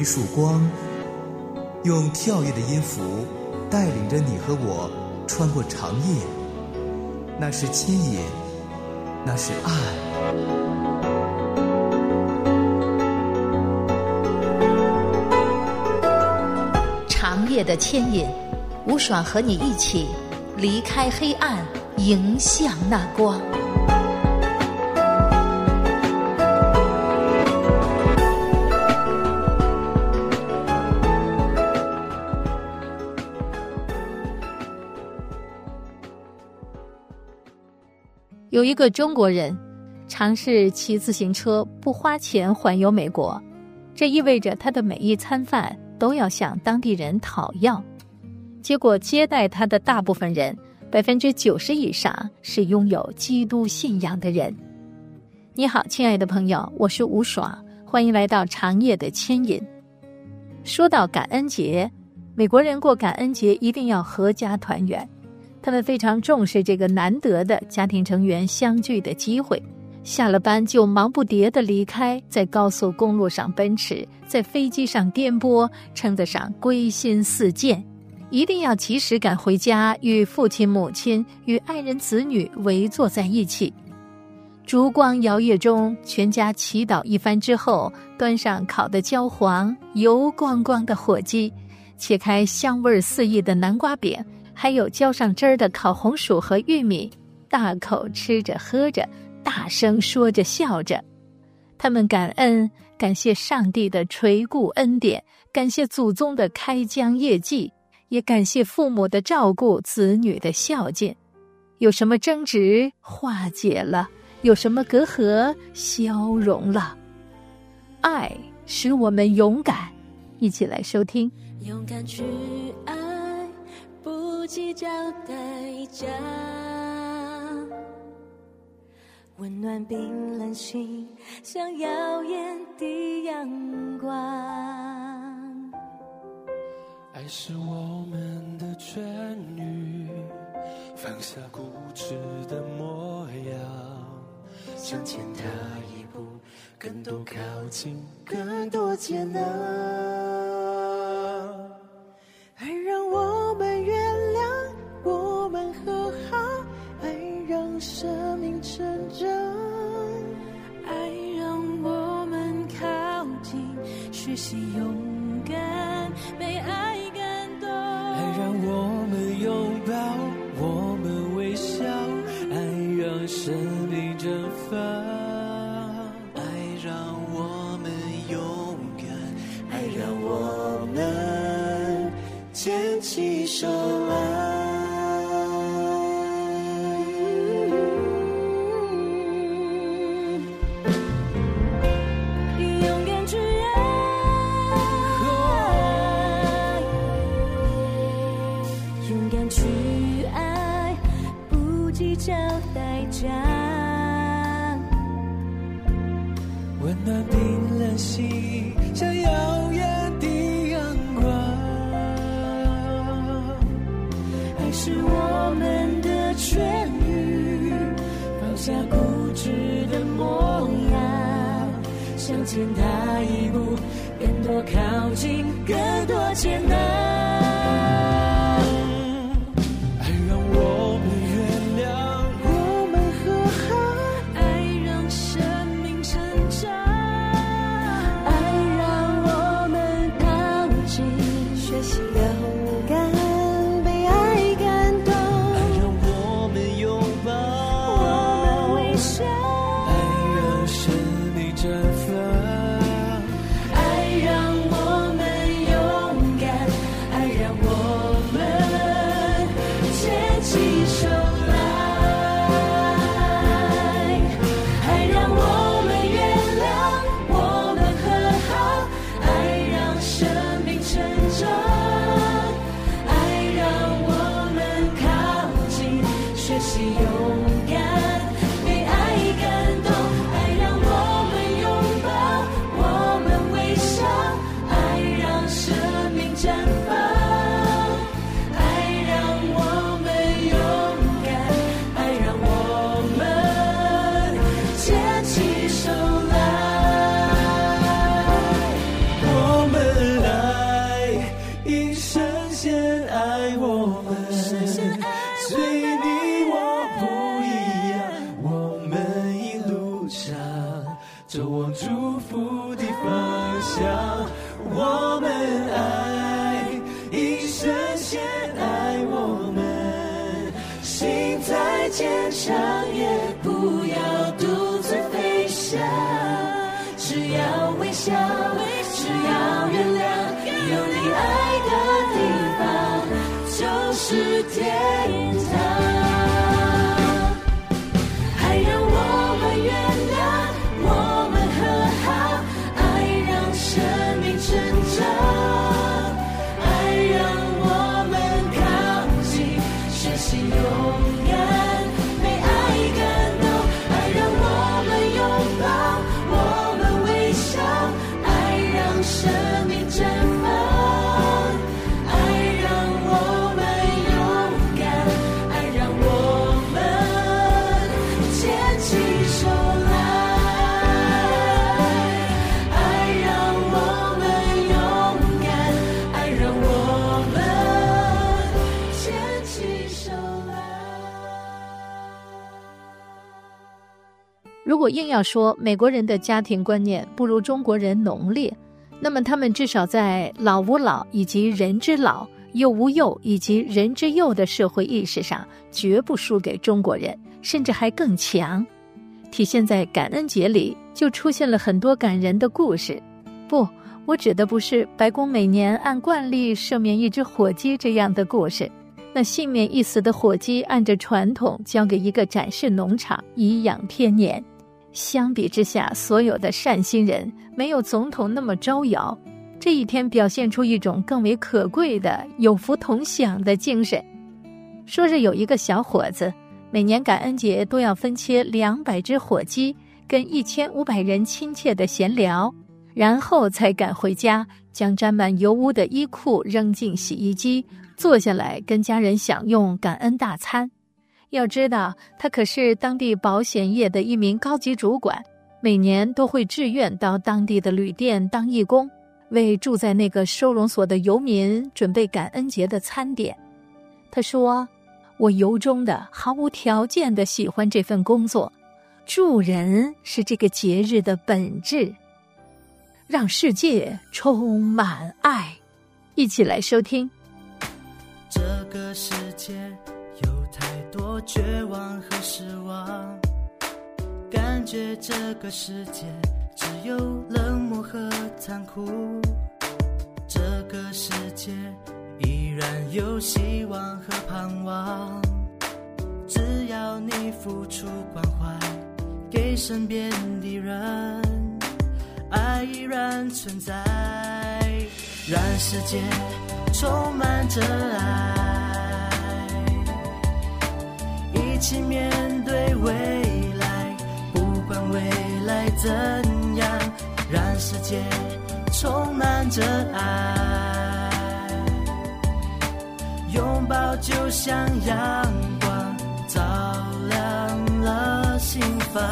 一束光，用跳跃的音符带领着你和我穿过长夜。那是牵引，那是爱。 长夜的牵引，吴爽和你一起离开黑暗，迎向那光。有一个中国人尝试骑自行车不花钱环游美国，这意味着他的每一餐饭都要向当地人讨要。结果接待他的大部分人，90%以上是拥有基督信仰的人。你好，亲爱的朋友，我是吴爽，欢迎来到长夜的牵引。说到感恩节，美国人过感恩节一定要合家团圆，他们非常重视这个难得的家庭成员相聚的机会，下了班就忙不迭地离开，在高速公路上奔驰，在飞机上颠簸，称得上归心似箭，一定要及时赶回家，与父亲母亲与爱人子女围坐在一起。烛光摇曳中，全家祈祷一番之后，端上烤得焦黄油光光的火鸡，切开香味四溢的南瓜饼，还有浇上汁儿的烤红薯和玉米，大口吃着喝着，大声说着笑着。他们感恩，感谢上帝的垂顾恩典，感谢祖宗的开疆业绩，也感谢父母的照顾，子女的孝敬。有什么争执化解了，有什么隔阂消融了。爱使我们勇敢，一起来收听。 勇敢去爱，不计较代价，温暖冰冷心，像耀眼的阳光。 爱是我们的痊愈，放下固执的模样，向前踏一步，更多靠近，更多接纳。 爱让我们原谅，我们和好，爱让生命成长，爱让我们靠近，学习勇敢，被爱感动。 爱让我们拥抱，我们微笑，爱让生命绽放，爱让我们勇敢，爱让我们牵起手来。 勇敢去爱，勇敢去爱，不计较代价， 温暖冰冷心，像耀眼的阳光。 爱是我们的痊愈，放下固执的模样，向前踏一步，更多靠近，更多接纳。 爱让我们原谅， 我们和好，爱让生命成长，爱让我们靠近，学习勇敢，被爱感动。 爱让我们拥抱， 我们微笑， 爱让生命绽放， 爱让我们勇敢，爱笑，只要原谅，有你爱的地方就是天堂。爱让我们原谅，我们和好，爱让生命成长，爱让我们靠近，身心勇敢，被爱感动，爱让我们拥抱，我们微笑，爱让生命绽放，爱让我们勇敢，爱让我们牵起手来，爱让我们勇敢，爱让我们牵起手来。 如果硬要说美国人的家庭观念不如中国人浓烈，那么他们至少在老吾老以及人之老，幼吾幼以及人之幼的社会意识上绝不输给中国人，甚至还更强。体现在感恩节里就出现了很多感人的故事。不，我指的不是白宫每年按惯例赦免一只火鸡这样的故事，那幸免一死的火鸡按着传统交给一个展示农场颐养天年。相比之下，所有的善心人没有总统那么招摇，这一天表现出一种更为可贵的有福同享的精神。说着有一个小伙子，每年感恩节都要分切200只火鸡，跟1500人亲切的闲聊，然后才赶回家，将沾满油污的衣裤扔进洗衣机，坐下来跟家人享用感恩大餐。要知道，他可是当地保险业的一名高级主管，每年都会志愿到当地的旅店当义工，为住在那个收容所的游民准备感恩节的餐点。他说，我由衷的毫无条件的喜欢这份工作，助人是这个节日的本质，让世界充满爱。一起来收听。 这个世界有太多绝望和失望，感觉这个世界只有冷漠和残酷，这个世界依然有希望和盼望，只要你付出关怀给身边的人，爱依然存在，让世界充满着爱，一起面对未来，不管未来怎样，让世界充满着爱，拥抱就像阳光，照亮了心房。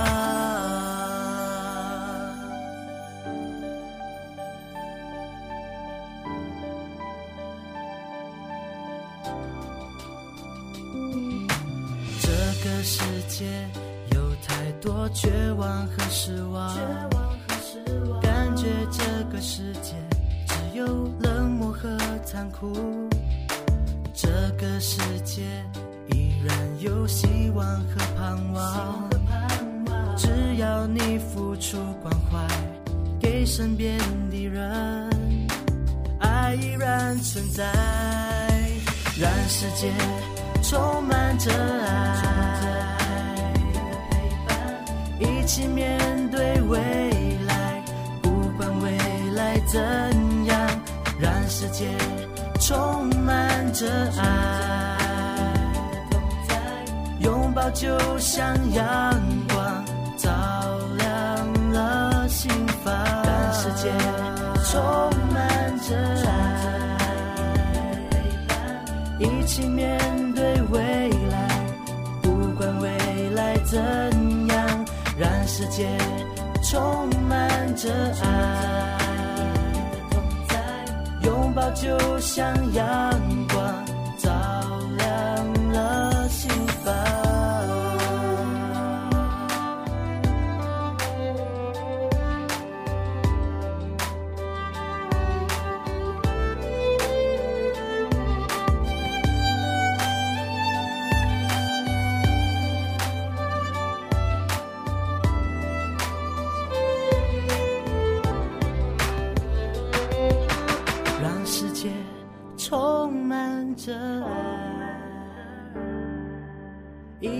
这个世界有太多绝望和失望，感觉这个世界只有冷漠和残酷，这个世界依然有希望和盼望，只要你付出关怀给身边的人，爱依然存在，让世界充满着爱，一起面对未来，不管未来怎样，让世界充满着爱，拥抱就像阳光，照亮了心房，让世界充满着爱，一起面对未来，不管未来怎样，让世界充满着爱，拥抱就像阳光，照亮了心房。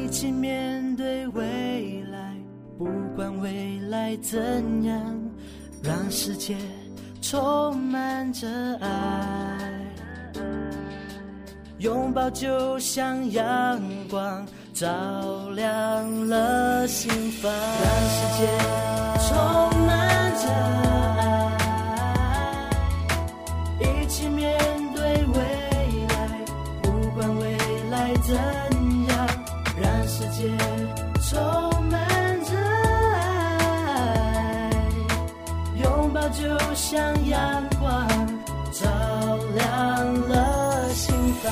一起面对未来，不管未来怎样，让世界充满着爱。拥抱就像阳光，照亮了心房，让世界充满着爱，一起面对未来，不管未来怎样，让世界充满着爱，拥抱就像阳光，照亮了心房。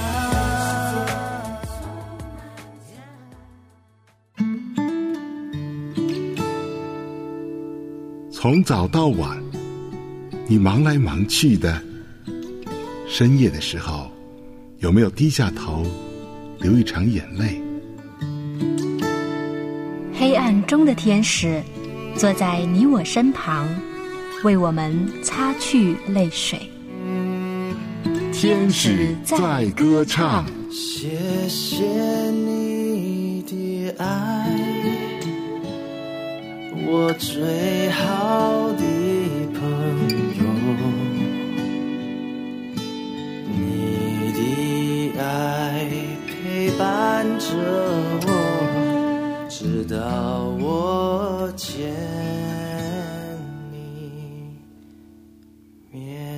从早到晚，你忙来忙去的，深夜的时候，有没有低下头，流一场眼泪？ 黑暗中的天使，坐在你我身旁，为我们擦去泪水。 天使在歌唱。 谢谢你的爱，我最好的朋友，你的爱陪伴着我，直到我见你面。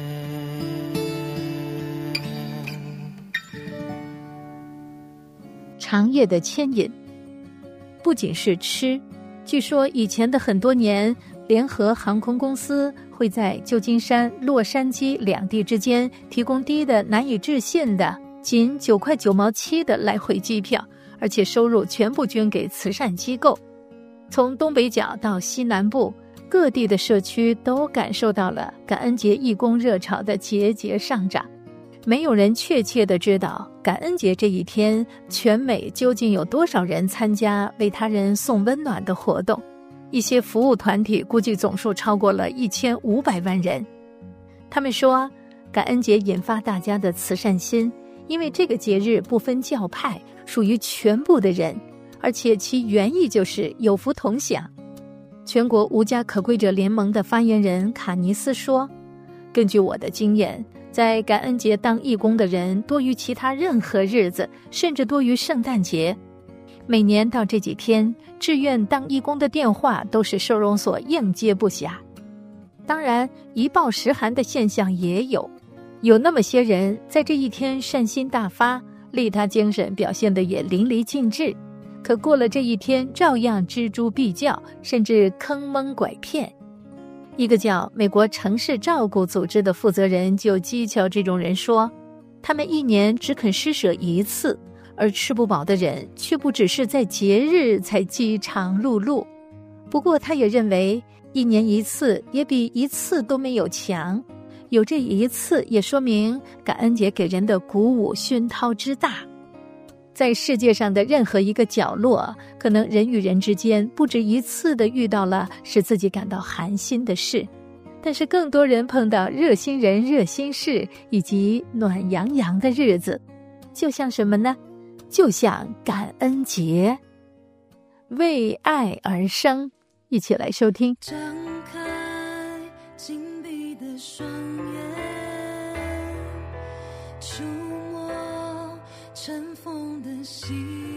长夜的牵引不仅是吃，据说以前的很多年，联合航空公司会在旧金山、洛杉矶两地之间提供低的难以置信的仅9块9毛7的来回机票，而且收入全部捐给慈善机构。从东北角到西南部，各地的社区都感受到了感恩节义工热潮的节节上涨。没有人确切地知道感恩节这一天全美究竟有多少人参加为他人送温暖的活动，一些服务团体估计总数超过了1500万人。他们说，感恩节引发大家的慈善心，因为这个节日不分教派，属于全部的人，而且其原意就是有福同享。全国无家可归者联盟的发言人卡尼斯说，根据我的经验，在感恩节当义工的人多于其他任何日子，甚至多于圣诞节。每年到这几天，志愿当义工的电话都是收容所应接不暇。当然，一报十寒的现象也有那么些人在这一天善心大发，利他精神表现得也淋漓尽致，可过了这一天照样锱铢必较，甚至坑蒙拐骗。一个叫美国城市照顾组织的负责人就讥诮这种人说，他们一年只肯施舍一次，而吃不饱的人却不只是在节日才饥肠辘辘。不过他也认为，一年一次也比一次都没有强，有这一次也说明感恩节给人的鼓舞熏陶之大。在世界上的任何一个角落，可能人与人之间不止一次地遇到了使自己感到寒心的事，但是更多人碰到热心人、热心事以及暖洋洋的日子。就像什么呢？就像感恩节，为爱而生。一起来收听。 张开紧闭的双眼，触摸尘封的心，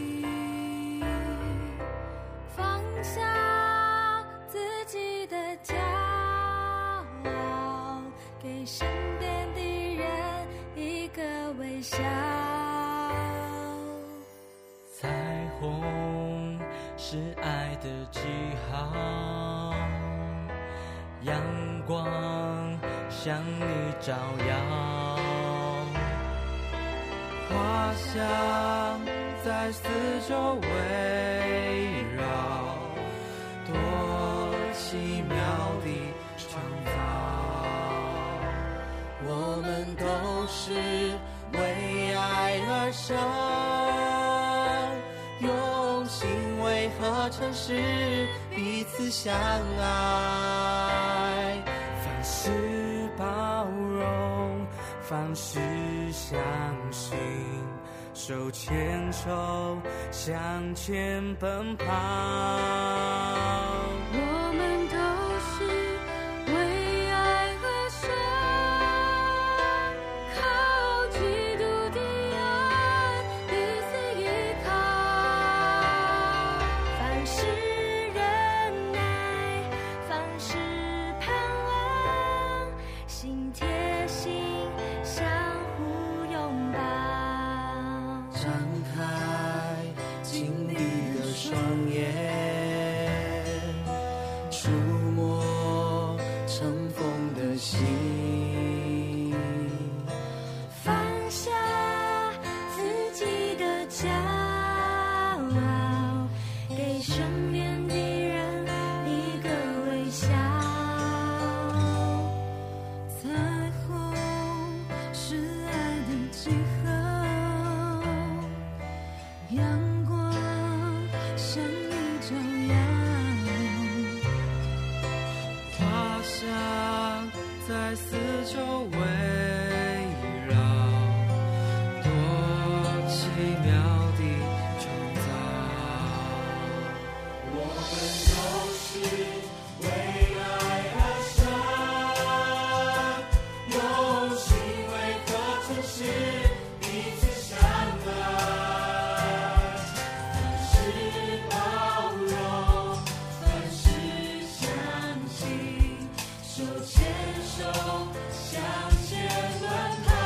放下自己的骄傲，给身边的人一个微笑。 彩虹是爱的记号，阳光向你照耀，花香在四周围绕，多奇妙的创造。我们都是为爱而生，用心为合成事，彼此相爱，凡事包容，凡事相信， 手牵手向前奔跑。 我们都是为爱而生，靠基督的爱彼此依靠，凡事忍耐，凡事盼望，心贴心，相互拥抱。 张开紧闭的双眼，触摸尘封的心， 放下自己的骄傲，给身边的人一个微笑。彩虹是爱的记号，阳光向你照耀， 花香在四周围绕，多奇妙的创造。我们都是为爱而生，用心为和诚实彼此相爱，凡事包容，凡事相信，手牵手向前奔跑。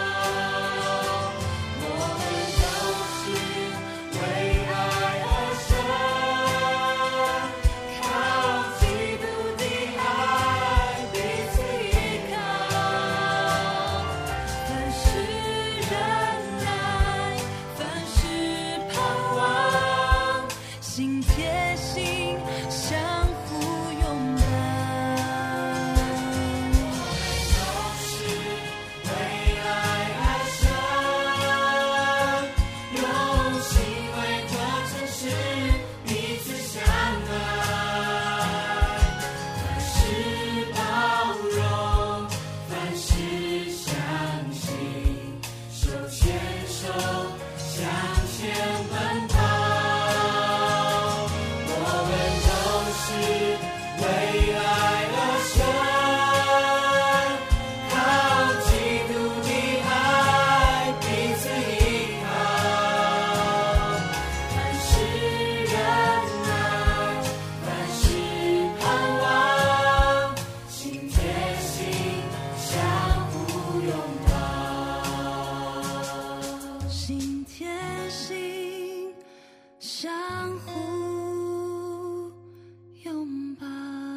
我们都是为爱而生，靠基督的爱彼此依靠， 凡事忍耐，凡事盼望，心贴心，相互拥抱。 都是为爱而生，用心为和诚实彼此相爱，凡事包容，凡事相信，手牵手向前奔跑。我们都是为爱而生，靠基督的爱彼此依靠，凡事忍耐，凡事盼望，心贴心，相互拥抱。 心贴心，相互拥抱。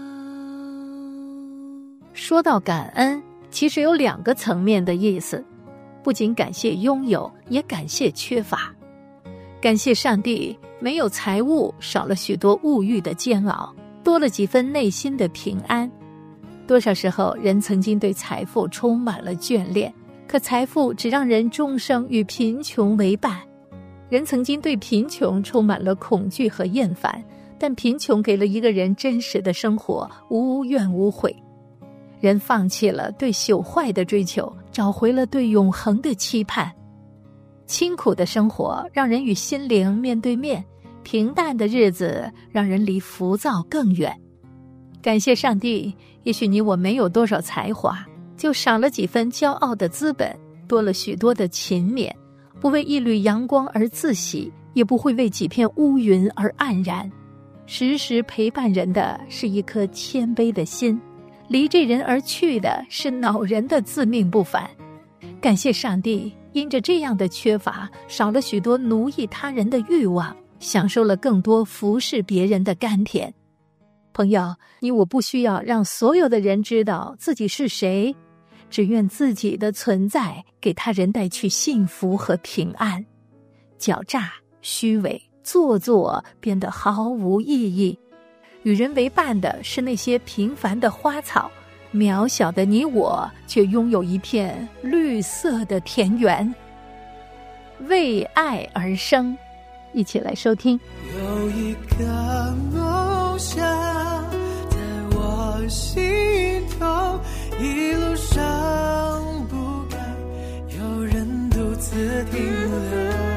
说到感恩，其实有2个层面的意思，不仅感谢拥有，也感谢缺乏。感谢上帝，没有财物，少了许多物欲的煎熬，多了几分内心的平安。多少时候，人曾经对财富充满了眷恋，可财富只让人终生与贫穷为伴。人曾经对贫穷充满了恐惧和厌烦，但贫穷给了一个人真实的生活，无怨无悔。人放弃了对朽坏的追求，找回了对永恒的期盼。清苦的生活让人与心灵面对面，平淡的日子让人离浮躁更远。感谢上帝，也许你我没有多少才华，就少了几分骄傲的资本，多了许多的勤勉，不为一缕阳光而自喜，也不会为几片乌云而黯然。时时陪伴人的是一颗谦卑的心，离这人而去的是恼人的自命不凡。感谢上帝，因着这样的缺乏，少了许多奴役他人的欲望，享受了更多服侍别人的甘甜。朋友，你我不需要让所有的人知道自己是谁，只愿自己的存在给他人带去幸福和平安。狡诈、虚伪、做作变得毫无意义，与人为伴的是那些平凡的花草，渺小的你我却拥有一片绿色的田园。为爱而生，一起来收听。 有一个梦想在我心头，一路上不该有人独自停留。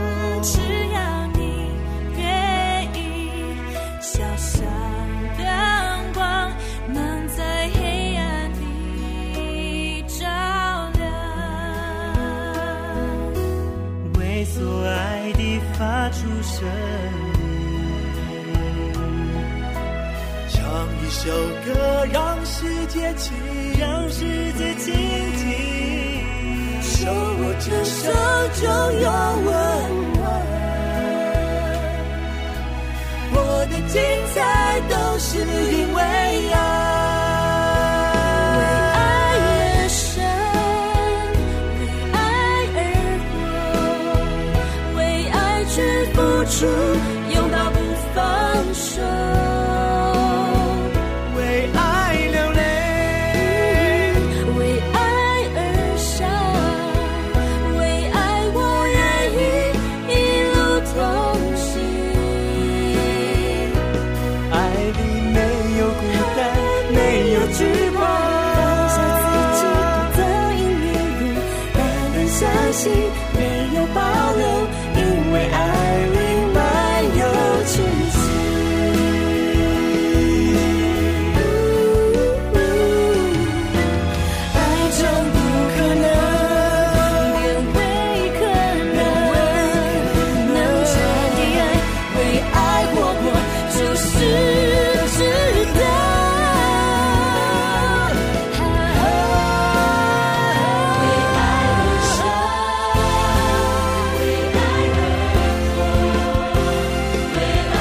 着你，唱一首歌让世界倾听，手握着手就有温暖，我的精彩都是因为爱。 拥抱不放手， 为爱流泪， 为爱而伤，为爱我愿意一路同行。 爱里没有孤单，没有惧怕， 放下自己独走一里路，单单相信没有保留，因为爱里气息，爱真不可能，变为可能，能传递爱，为爱活过就是值得。为爱而生，为爱而活。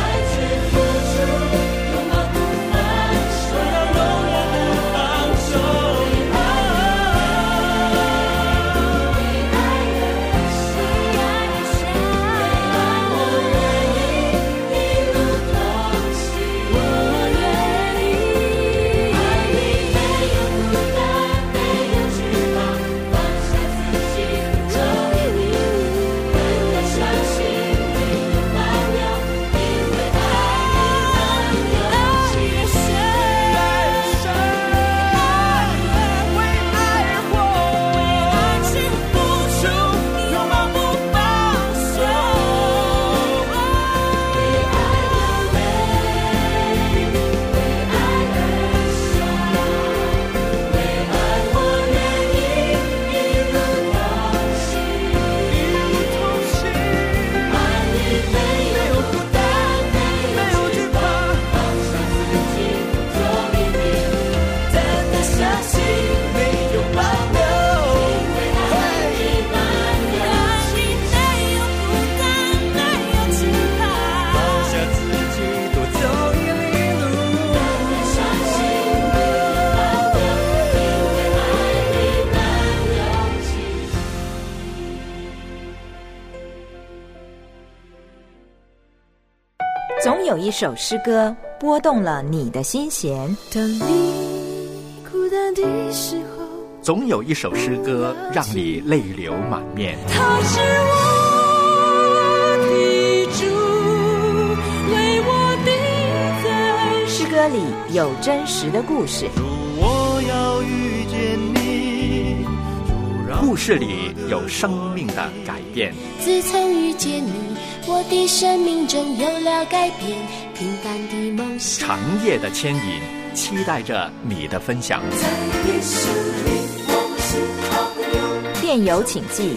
总有一首诗歌拨动了你的心弦， 当你孤单的时候， 总有一首诗歌让你泪流满面。 他是我的主，为我定在。 诗歌里有真实的故事， 主，我要遇见你， 故事里有生命的改变。 自从遇见你，我的生命中有了改变，平凡的梦想， 长夜的牵引，期待着你的分享。 在耶稣里我们是好朋友。 电邮请寄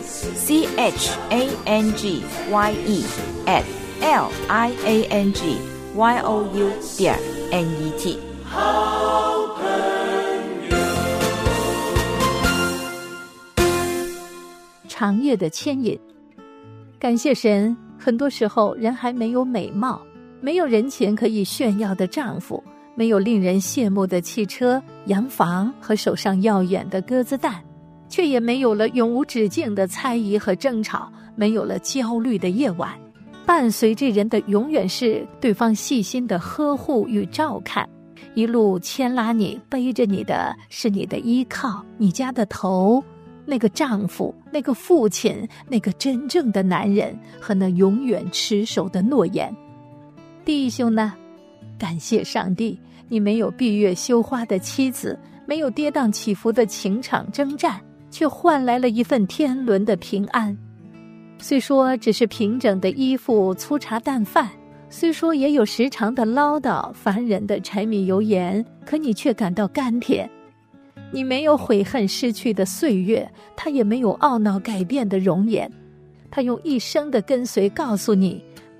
CHANGYE@liangyou.net。 好朋友。 长夜的牵引，感谢神。很多时候人还没有美貌，没有人前可以炫耀的丈夫，没有令人羡慕的汽车、洋房和手上耀眼的鸽子蛋，却也没有了永无止境的猜疑和争吵，没有了焦虑的夜晚。伴随这人的永远是对方细心的呵护与照看，一路牵拉你，背着你的是你的依靠，你家的头，那个丈夫，那个父亲，那个真正的男人和那永远持守的诺言。弟兄呢，感谢上帝，你没有闭月羞花的妻子，没有跌宕起伏的情场征战，却换来了一份天伦的平安。虽说只是平整的衣服、粗茶淡饭，虽说也有时常的唠叨、烦人的柴米油盐，可你却感到甘甜。你没有悔恨失去的岁月，他也没有懊恼改变的容颜。他用一生的跟随告诉你，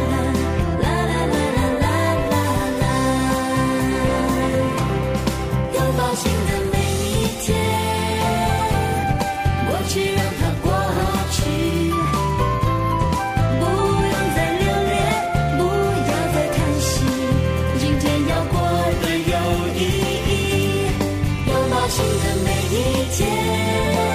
新的每一天。